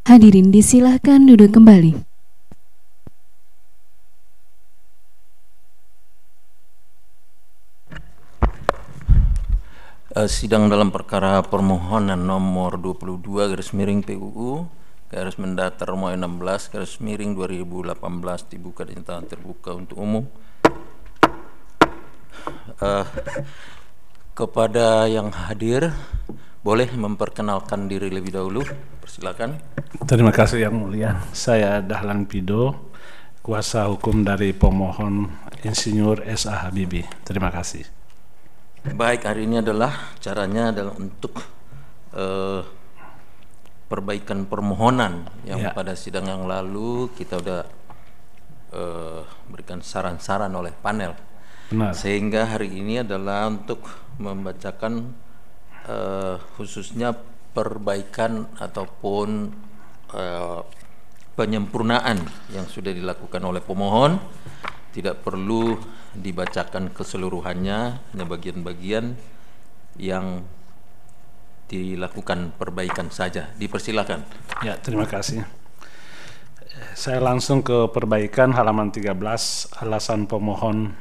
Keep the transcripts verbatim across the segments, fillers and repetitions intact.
Hadirin disilahkan duduk kembali. Uh, sidang dalam perkara permohonan nomor dua puluh dua garis miring P U U garis mendatar nomor enam belas garis miring dua ribu delapan belas dibuka dan terbuka untuk umum. Uh, kepada yang hadir, boleh memperkenalkan diri lebih dahulu, persilakan. Terima kasih Yang Mulia. Saya Dahlan Pido, kuasa hukum dari pemohon Insinyur S A Habibie. Terima kasih. Baik, hari ini adalah caranya adalah untuk uh, perbaikan permohonan yang ya. Pada sidang yang lalu kita sudah uh, berikan saran-saran oleh panel. Benar. Sehingga hari ini adalah untuk membacakan uh, khususnya perbaikan ataupun uh, penyempurnaan yang sudah dilakukan oleh pemohon. Tidak perlu dibacakan keseluruhannya, hanya bagian-bagian yang dilakukan perbaikan saja. Dipersilakan. Ya, terima kasih. Saya langsung ke perbaikan halaman tiga belas, alasan pemohon.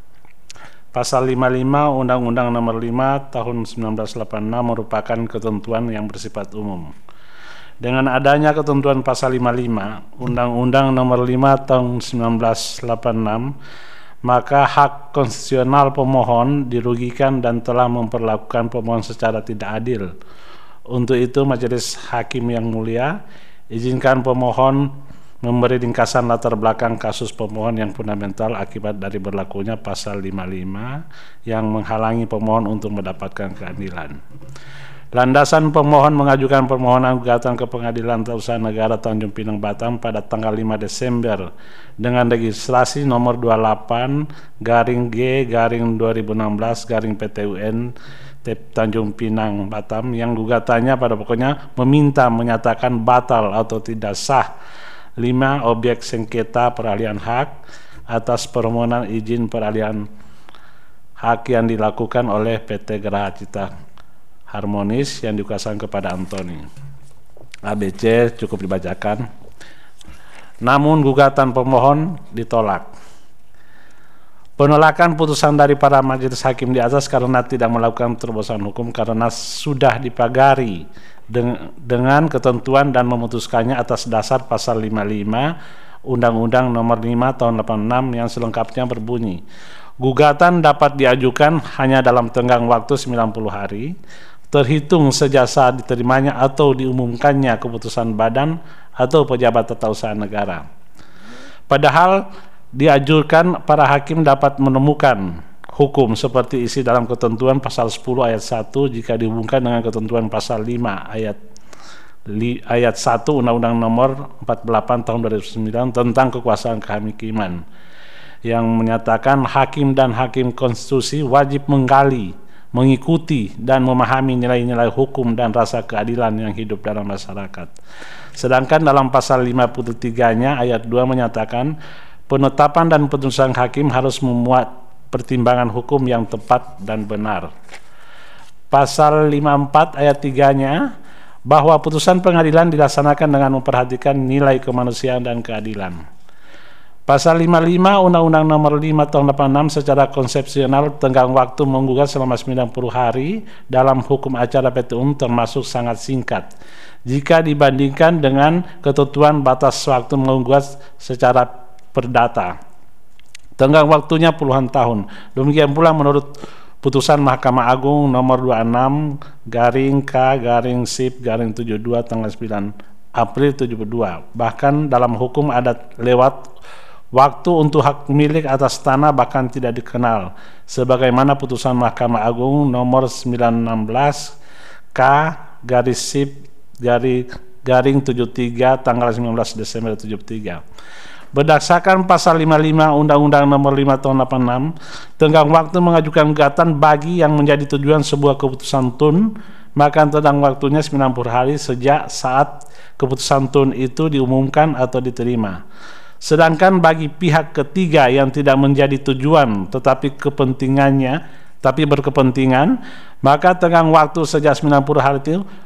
Pasal lima puluh lima Undang-Undang Nomor lima Tahun seribu sembilan ratus delapan puluh enam merupakan ketentuan yang bersifat umum. Dengan adanya ketentuan pasal lima puluh lima Undang-Undang Nomor lima Tahun seribu sembilan ratus delapan puluh enam, maka hak konstitusional pemohon dirugikan dan telah memperlakukan pemohon secara tidak adil. Untuk itu, Majelis Hakim yang Mulia, izinkan pemohon memberi ringkasan latar belakang kasus pemohon yang fundamental akibat dari berlakunya pasal lima puluh lima yang menghalangi pemohon untuk mendapatkan keadilan. Landasan pemohon mengajukan permohonan gugatan ke Pengadilan Tata Usaha Negara Tanjung Pinang Batam pada tanggal lima Desember dengan registrasi nomor dua puluh delapan garing G garing dua ribu enam belas garing P T U N Tanjung Pinang Batam yang gugatannya pada pokoknya meminta menyatakan batal atau tidak sah lima objek sengketa peralihan hak atas permohonan izin peralihan hak yang dilakukan oleh P T Geraha Cipta Harmonis yang dikuasakan kepada Antoni. A B C cukup dibacakan. Namun gugatan pemohon ditolak. Penolakan putusan dari para majelis hakim di atas karena tidak melakukan terobosan hukum karena sudah dipagari dengan ketentuan dan memutuskannya atas dasar pasal lima puluh lima Undang-Undang Nomor lima Tahun delapan puluh enam yang selengkapnya berbunyi, gugatan dapat diajukan hanya dalam tenggang waktu sembilan puluh hari terhitung sejak saat diterimanya atau diumumkannya keputusan badan atau pejabat tata usaha negara. Padahal dianjurkan para hakim dapat menemukan hukum seperti isi dalam ketentuan pasal sepuluh ayat satu jika dihubungkan dengan ketentuan pasal lima ayat li, ayat satu Undang-Undang Nomor empat puluh delapan Tahun dua ribu sembilan tentang kekuasaan kehakiman yang menyatakan hakim dan hakim konstitusi wajib menggali, mengikuti dan memahami nilai-nilai hukum dan rasa keadilan yang hidup dalam masyarakat. Sedangkan dalam pasal lima puluh tiga-nya ayat dua menyatakan penetapan dan putusan hakim harus memuat pertimbangan hukum yang tepat dan benar. Pasal lima puluh empat ayat tiga-nya bahwa putusan pengadilan dilaksanakan dengan memperhatikan nilai kemanusiaan dan keadilan. Pasal lima puluh lima Undang-Undang Nomor lima Tahun delapan puluh enam secara konsepsional tenggang waktu menggugat selama sembilan puluh hari dalam hukum acara P T U M termasuk sangat singkat jika dibandingkan dengan ketentuan batas waktu menggugat secara perdata. Tenggang waktunya puluhan tahun. Demikian pula menurut putusan Mahkamah Agung nomor dua puluh enam garing K garing sip garing tujuh puluh dua tanggal sembilan April tujuh puluh dua. Bahkan dalam hukum adat lewat waktu untuk hak milik atas tanah bahkan tidak dikenal, sebagaimana putusan Mahkamah Agung nomor sembilan enam belas K garis sip garing, garing tujuh puluh tiga tanggal sembilan belas Desember tujuh puluh tiga. Berdasarkan pasal lima puluh lima Undang-Undang Nomor lima Tahun delapan puluh enam, tenggang waktu mengajukan gugatan bagi yang menjadi tujuan sebuah keputusan tun, maka tenggang waktunya sembilan puluh hari sejak saat keputusan tun itu diumumkan atau diterima. Sedangkan bagi pihak ketiga yang tidak menjadi tujuan tetapi kepentingannya tapi berkepentingan, maka tenggang waktu sejak sembilan puluh hari itu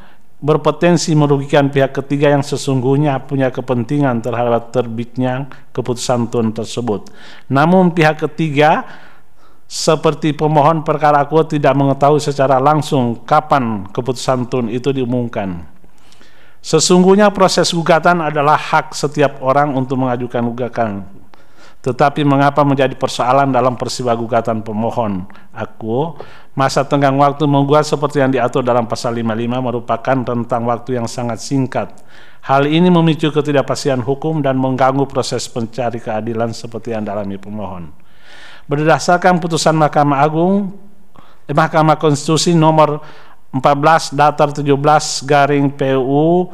berpotensi merugikan pihak ketiga yang sesungguhnya punya kepentingan terhadap terbitnya keputusan tun tersebut. Namun pihak ketiga seperti pemohon perkara akuo tidak mengetahui secara langsung kapan keputusan tun itu diumumkan. Sesungguhnya proses gugatan adalah hak setiap orang untuk mengajukan gugatan. Tetapi mengapa menjadi persoalan dalam peristiwa gugatan pemohon akuo? Masa tenggang waktu menggugat seperti yang diatur dalam pasal lima puluh lima merupakan rentang waktu yang sangat singkat. Hal ini memicu ketidakpastian hukum dan mengganggu proses pencari keadilan seperti yang dialami pemohon. Berdasarkan putusan Mahkamah Agung, eh, Mahkamah Konstitusi nomor empat belas datar tujuh belas garing P U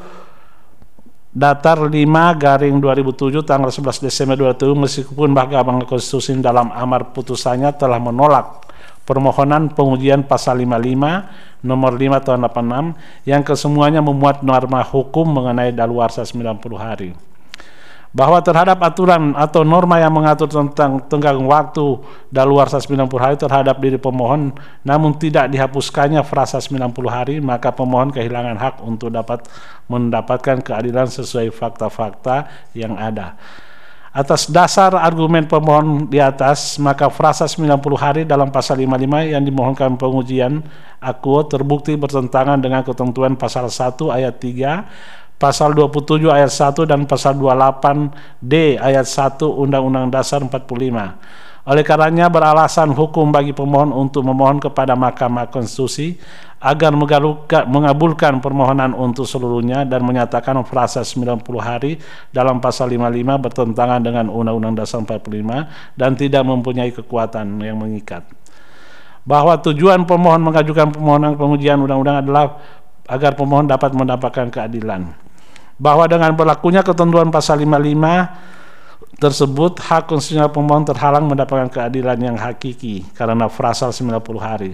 datar lima garing dua ribu tujuh tanggal sebelas Desember dua ribu tujuh, meskipun Mahkamah Konstitusi dalam amar putusannya telah menolak permohonan pengujian pasal lima puluh lima nomor lima tahun delapan puluh enam yang kesemuanya memuat norma hukum mengenai daluarsa sembilan puluh hari. Bahwa terhadap aturan atau norma yang mengatur tentang tenggang waktu daluarsa sembilan puluh hari terhadap diri pemohon namun tidak dihapuskannya frasa sembilan puluh hari, maka pemohon kehilangan hak untuk dapat mendapatkan keadilan sesuai fakta-fakta yang ada. Atas dasar argumen pemohon di atas, maka frasa sembilan puluh hari dalam pasal lima puluh lima yang dimohonkan pengujian akuo terbukti bertentangan dengan ketentuan pasal satu ayat tiga, pasal dua puluh tujuh ayat satu dan pasal dua puluh delapan D ayat satu Undang-Undang Dasar empat puluh lima. Oleh karenanya beralasan hukum bagi pemohon untuk memohon kepada Mahkamah Konstitusi agar mengabulkan permohonan untuk seluruhnya dan menyatakan frasa sembilan puluh hari dalam pasal lima puluh lima bertentangan dengan Undang-Undang Dasar empat puluh lima dan tidak mempunyai kekuatan yang mengikat. Bahwa tujuan pemohon mengajukan permohonan pengujian undang-undang adalah agar pemohon dapat mendapatkan keadilan. Bahwa dengan berlakunya ketentuan pasal lima puluh lima tersebut, hak konstitusional pemohon terhalang mendapatkan keadilan yang hakiki karena frasa sembilan puluh hari.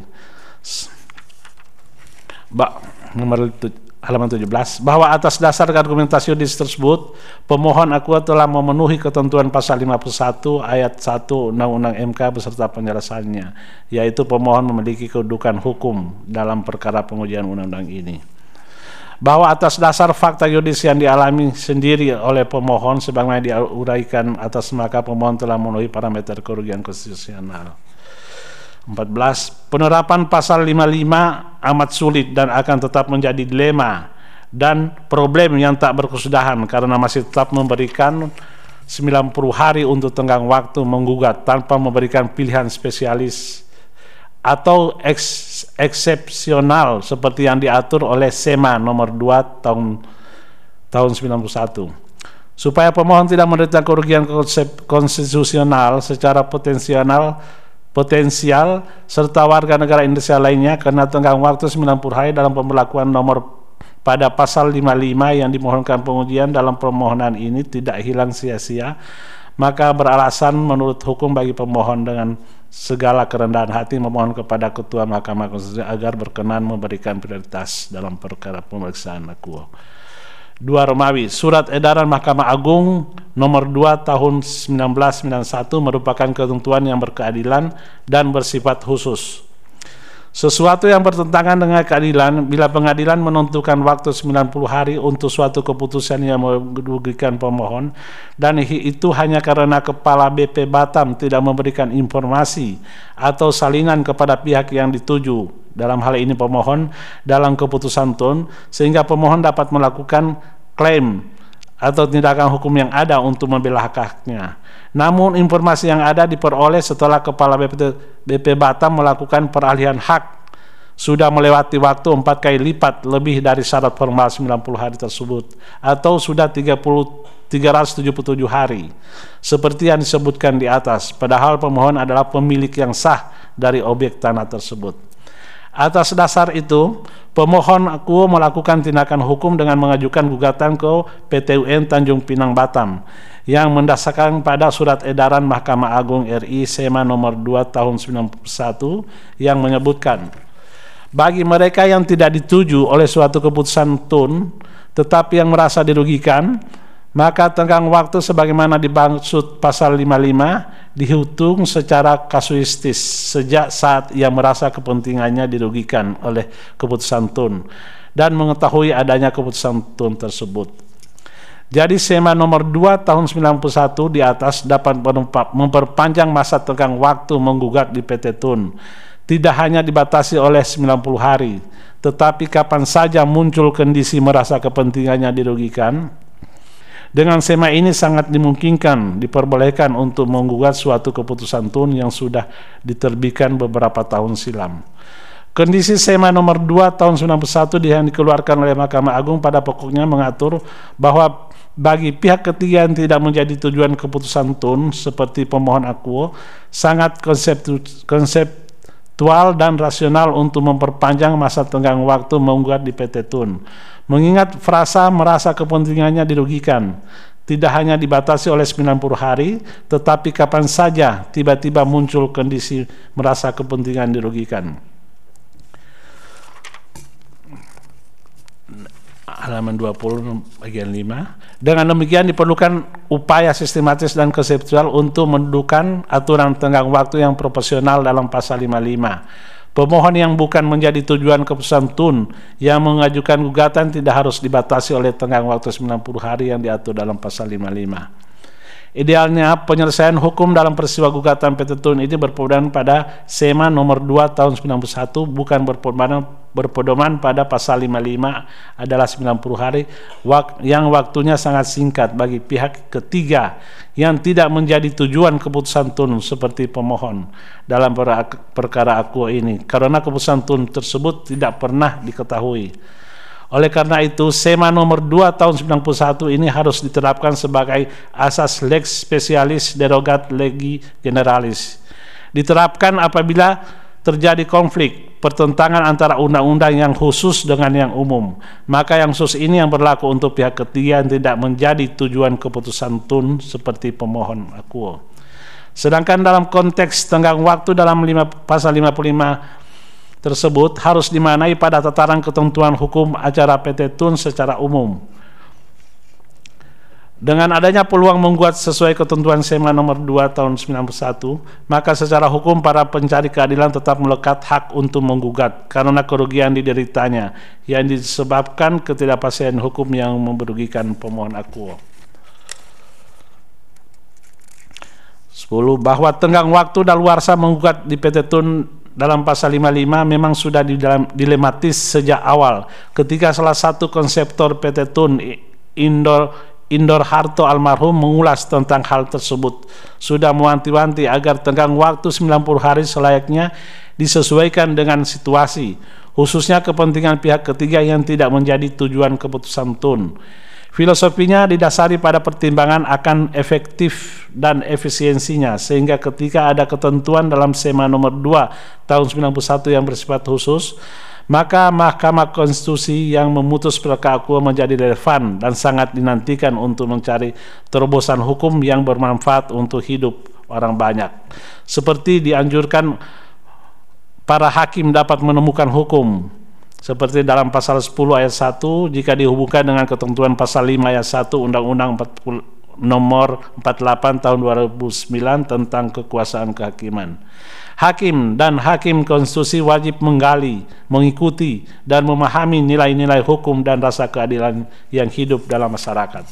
Ba, nomor halaman tujuh belas, bahwa atas dasar argumentasi yudis tersebut, pemohon akuo telah memenuhi ketentuan pasal lima puluh satu ayat satu Undang-Undang M K beserta penjelasannya, yaitu pemohon memiliki kedudukan hukum dalam perkara pengujian undang-undang ini. Bahwa atas dasar fakta yudis yang dialami sendiri oleh pemohon sebagaimana diuraikan atas, maka pemohon telah memenuhi parameter kerugian konstitusional. empat belas. Penerapan pasal lima puluh lima amat sulit dan akan tetap menjadi dilema dan problem yang tak berkesudahan karena masih tetap memberikan sembilan puluh hari untuk tenggang waktu menggugat tanpa memberikan pilihan spesialis atau eks, eksepsional seperti yang diatur oleh SEMA nomor dua tahun tahun sembilan puluh satu. Supaya pemohon tidak menderita kerugian konstitusional secara potensial potensial serta warga negara Indonesia lainnya karena tenggang waktu sembilan puluh hari dalam pemberlakuan nomor pada pasal lima puluh lima yang dimohonkan pengujian dalam permohonan ini tidak hilang sia-sia, maka beralasan menurut hukum bagi pemohon dengan segala kerendahan hati memohon kepada Ketua Mahkamah Konstitusi agar berkenan memberikan prioritas dalam perkara pemeriksaan akuo. Dua Romawi, Surat Edaran Mahkamah Agung nomor dua tahun seribu sembilan ratus sembilan puluh satu merupakan ketentuan yang berkeadilan dan bersifat khusus. Sesuatu yang bertentangan dengan keadilan bila pengadilan menentukan waktu sembilan puluh hari untuk suatu keputusan yang merugikan pemohon dan itu hanya karena Kepala B P Batam tidak memberikan informasi atau salinan kepada pihak yang dituju, dalam hal ini pemohon, dalam keputusan tun, sehingga pemohon dapat melakukan klaim atau tindakan hukum yang ada untuk membela hak-haknya. Namun informasi yang ada diperoleh setelah Kepala B P Batam melakukan peralihan hak sudah melewati waktu empat kali lipat lebih dari syarat formal sembilan puluh hari tersebut atau sudah tiga ratus tujuh puluh tujuh hari seperti yang disebutkan di atas, padahal pemohon adalah pemilik yang sah dari objek tanah tersebut. Atas dasar itu, pemohon akuo melakukan tindakan hukum dengan mengajukan gugatan ke P T U N Tanjung Pinang Batam yang mendasarkan pada Surat Edaran Mahkamah Agung R I SEMA nomor dua tahun sembilan puluh satu yang menyebutkan bagi mereka yang tidak dituju oleh suatu keputusan tun tetapi yang merasa dirugikan, maka tenggang waktu sebagaimana dimaksud pasal lima puluh lima dihitung secara kasuistis sejak saat ia merasa kepentingannya dirugikan oleh keputusan Tun dan mengetahui adanya keputusan Tun tersebut. Jadi SEMA nomor dua tahun sembilan puluh satu di atas dapat memperpanjang masa tenggang waktu menggugat di P T Tun. Tidak hanya dibatasi oleh sembilan puluh hari, tetapi kapan saja muncul kondisi merasa kepentingannya dirugikan. Dengan SEMA ini sangat dimungkinkan diperbolehkan untuk menggugat suatu keputusan Tun yang sudah diterbitkan beberapa tahun silam. Kondisi SEMA nomor dua tahun sembilan puluh satu yang dikeluarkan oleh Mahkamah Agung pada pokoknya mengatur bahwa bagi pihak ketiga yang tidak menjadi tujuan keputusan Tun seperti pemohon akuo sangat konseptu, konseptual dan rasional untuk memperpanjang masa tenggang waktu menggugat di P T Tun. Mengingat frasa merasa kepentingannya dirugikan tidak hanya dibatasi oleh sembilan puluh hari, tetapi kapan saja tiba-tiba muncul kondisi merasa kepentingan dirugikan. Halaman dua puluh bagian lima. Dengan demikian diperlukan upaya sistematis dan konseptual untuk mendudukan aturan tenggang waktu yang proporsional dalam pasal lima puluh lima. Pemohon yang bukan menjadi tujuan keputusan Tun yang mengajukan gugatan tidak harus dibatasi oleh tenggang waktu sembilan puluh hari yang diatur dalam pasal lima puluh lima. Idealnya penyelesaian hukum dalam peristiwa gugatan P T Tun ini berpedoman pada SEMA nomor dua tahun sembilan puluh satu, bukan berpedoman berpedoman pada pasal lima puluh lima adalah sembilan puluh hari wak, yang waktunya sangat singkat bagi pihak ketiga yang tidak menjadi tujuan keputusan Tun seperti pemohon dalam perkara akuo ini, karena keputusan Tun tersebut tidak pernah diketahui. Oleh karena itu, SEMA nomor dua tahun sembilan puluh satu ini harus diterapkan sebagai asas lex specialis derogat legi generalis. Diterapkan apabila terjadi konflik, pertentangan antara undang-undang yang khusus dengan yang umum. Maka yang khusus ini yang berlaku untuk pihak ketiga yang tidak menjadi tujuan keputusan Tun seperti pemohon akuo. Sedangkan dalam konteks tenggang waktu dalam lima, pasal lima puluh lima tersebut harus dimaknai pada tataran ketentuan hukum acara P T Tun secara umum. Dengan adanya peluang menggugat sesuai ketentuan SEMA nomor dua tahun sembilan puluh satu, maka secara hukum para pencari keadilan tetap melekat hak untuk menggugat karena kerugian dideritanya yang disebabkan ketidakpastian hukum yang merugikan pemohon akuo. sepuluh. Bahwa tenggang waktu daluarsa menggugat di P T Tun dalam pasal lima puluh lima memang sudah dilematis sejak awal ketika salah satu konseptor P T Tun Indor, Indor Harto almarhum mengulas tentang hal tersebut. Sudah mewanti-wanti agar tenggang waktu sembilan puluh hari selayaknya disesuaikan dengan situasi, khususnya kepentingan pihak ketiga yang tidak menjadi tujuan keputusan Tun. Filosofinya didasari pada pertimbangan akan efektif dan efisiensinya, sehingga ketika ada ketentuan dalam SEMA nomor dua tahun sembilan puluh satu yang bersifat khusus, maka Mahkamah Konstitusi yang memutus perkara akuo menjadi relevan dan sangat dinantikan untuk mencari terobosan hukum yang bermanfaat untuk hidup orang banyak. Seperti dianjurkan para hakim dapat menemukan hukum seperti dalam pasal sepuluh ayat satu jika dihubungkan dengan ketentuan pasal lima ayat satu Undang-Undang nomor empat puluh delapan tahun dua ribu sembilan tentang kekuasaan kehakiman. Hakim dan hakim konstitusi wajib menggali, mengikuti dan memahami nilai-nilai hukum dan rasa keadilan yang hidup dalam masyarakat.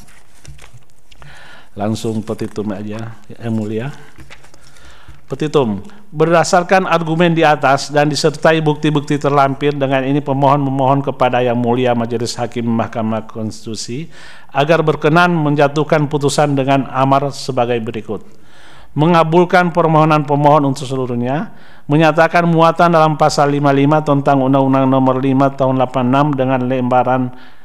Langsung petitum aja, Yang Mulia. Petitum, berdasarkan argumen di atas dan disertai bukti-bukti terlampir, dengan ini pemohon memohon kepada Yang Mulia Majelis Hakim Mahkamah Konstitusi agar berkenan menjatuhkan putusan dengan amar sebagai berikut. Mengabulkan permohonan pemohon untuk seluruhnya, menyatakan muatan dalam pasal lima puluh lima tentang Undang-Undang nomor lima tahun delapan puluh enam dengan lembaran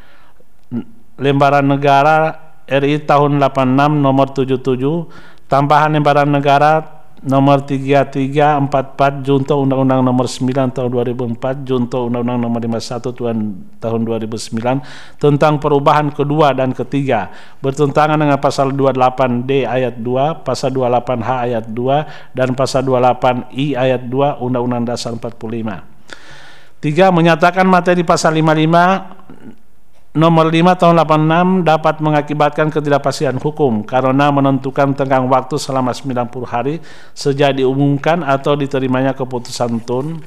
lembaran negara R I tahun delapan puluh enam nomor tujuh puluh tujuh, tambahan lembaran negara nomor tiga tiga empat empat junto Undang-Undang nomor sembilan tahun dua ribu empat junto Undang-Undang nomor lima puluh satu tahun dua ribu sembilan tentang perubahan kedua dan ketiga, bertentangan dengan pasal dua puluh delapan D ayat dua, pasal dua puluh delapan H ayat dua dan pasal dua puluh delapan I ayat dua Undang-Undang Dasar empat puluh lima. Tiga, menyatakan materi pasal lima puluh lima nomor lima tahun delapan puluh enam dapat mengakibatkan ketidakpastian hukum karena menentukan tenggang waktu selama sembilan puluh hari sejak diumumkan atau diterimanya keputusan tun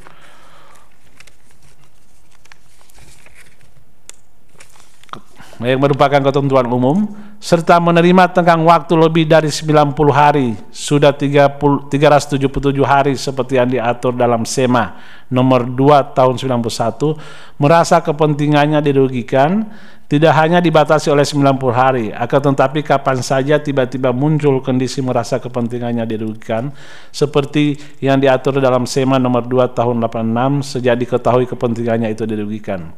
yang merupakan ketentuan umum, serta menerima tenggang waktu lebih dari sembilan puluh hari, sudah tiga ratus tujuh puluh tujuh hari seperti yang diatur dalam SEMA nomor dua tahun sembilan puluh satu, merasa kepentingannya dirugikan, tidak hanya dibatasi oleh sembilan puluh hari, akan tetapi kapan saja tiba-tiba muncul kondisi merasa kepentingannya dirugikan, seperti yang diatur dalam SEMA nomor dua tahun delapan puluh enam sejak diketahui kepentingannya itu dirugikan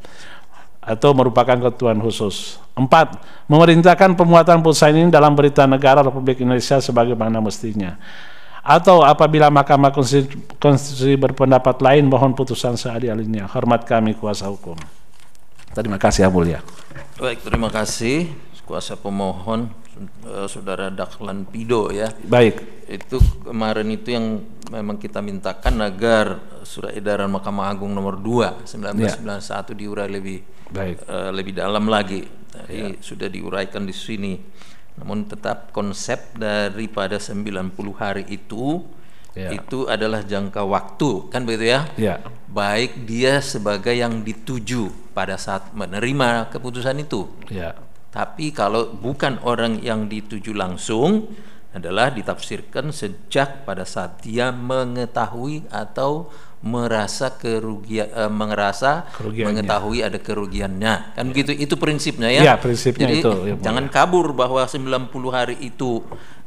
atau merupakan ketentuan khusus. Empat, memerintahkan pemuatan putusan ini dalam berita negara Republik Indonesia sebagaimana mestinya. Atau apabila Mahkamah Konstitusi berpendapat lain, mohon putusan seadil-adilnya. Hormat kami kuasa hukum. Terima kasih, Yang Mulia. Baik, terima kasih kuasa pemohon uh, Saudara Dahlan Pido ya. Baik. Itu kemarin itu yang memang kita mintakan agar surat edaran Mahkamah Agung nomor dua seribu sembilan ratus sembilan puluh satu ya. Diurai lebih Baik. Uh, lebih dalam lagi. Tadi ya. Sudah diuraikan di sini. Namun tetap konsep daripada sembilan puluh hari itu ya. Itu adalah jangka waktu, kan begitu ya? Ya. Baik dia sebagai yang dituju pada saat menerima keputusan itu. Ya. Tapi kalau bukan orang yang dituju langsung, adalah ditafsirkan sejak pada saat dia mengetahui atau merasa kerugian, uh, merasa mengetahui ada kerugiannya, kan begitu. Itu prinsipnya ya. Ya, prinsipnya. Jadi, itu ya, jangan kabur bahwa sembilan puluh hari itu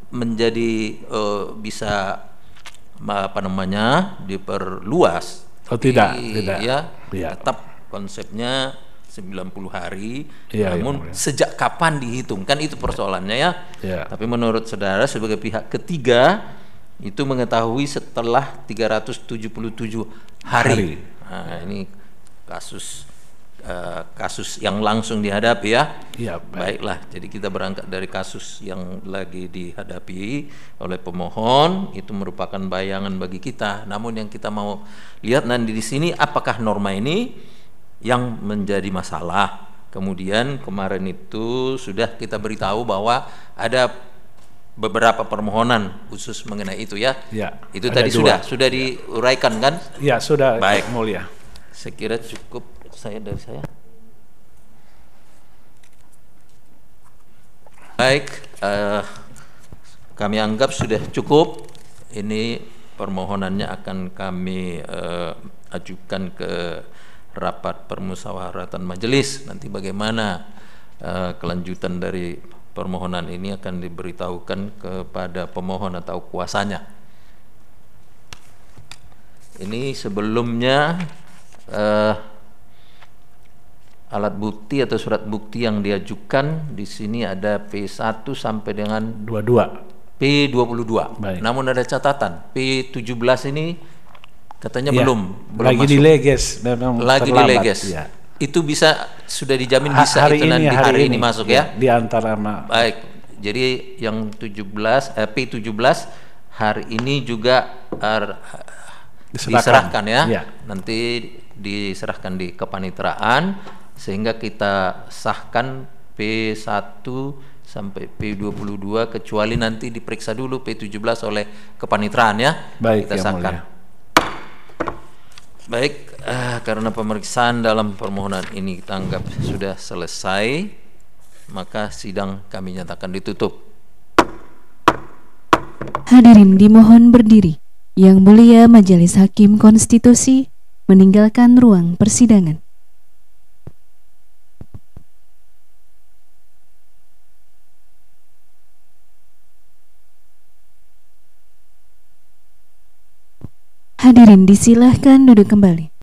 menjadi uh, bisa apa namanya diperluas. Oh, tidak, tidak. Ya, ya, tetap konsepnya sembilan puluh hari, ya, namun ya, sejak kapan dihitung, kan itu persoalannya ya. Ya. Tapi menurut saudara sebagai pihak ketiga itu mengetahui setelah tiga ratus tujuh puluh tujuh hari. hari. Nah, ini kasus uh, kasus yang langsung dihadapi ya. Ya, baik. Baiklah, jadi kita berangkat dari kasus yang lagi dihadapi oleh pemohon, itu merupakan bayangan bagi kita. Namun yang kita mau lihat nanti di sini, apakah norma ini yang menjadi masalah. Kemudian kemarin itu sudah kita beritahu bahwa ada beberapa permohonan khusus mengenai itu ya. Ya, itu tadi dua. sudah sudah diuraikan kan? Ya, sudah. Baik, Mulia. Saya kira cukup saya dari saya. Baik, uh, kami anggap sudah cukup. Ini permohonannya akan kami uh, ajukan ke rapat permusyawaratan majelis. Nanti bagaimana uh, kelanjutan dari permohonan ini akan diberitahukan kepada pemohon atau kuasanya. Ini sebelumnya uh, alat bukti atau surat bukti yang diajukan di sini ada P satu sampai dengan dua puluh dua. P dua puluh dua. Baik. Namun ada catatan P tujuh belas ini katanya ya, belum belum lagi masuk. Dileges memang lagi dileges ya. Itu bisa sudah dijamin bisa hari itu ini, nanti hari, hari ini, ini masuk ya, ya di antara baik. Jadi yang tujuh belas eh, P tujuh belas hari ini juga er, diserahkan, diserahkan ya. ya nanti diserahkan di kepanitraan sehingga kita sahkan P satu sampai P dua puluh dua kecuali nanti diperiksa dulu P tujuh belas oleh kepanitraan ya. Baik, kita sahkan. Mulia. Baik, uh, karena pemeriksaan dalam permohonan ini kita anggap sudah selesai, maka sidang kami nyatakan ditutup. Hadirin dimohon berdiri. Yang Mulia Majelis Hakim Konstitusi meninggalkan ruang persidangan. Hadirin disilahkan duduk kembali.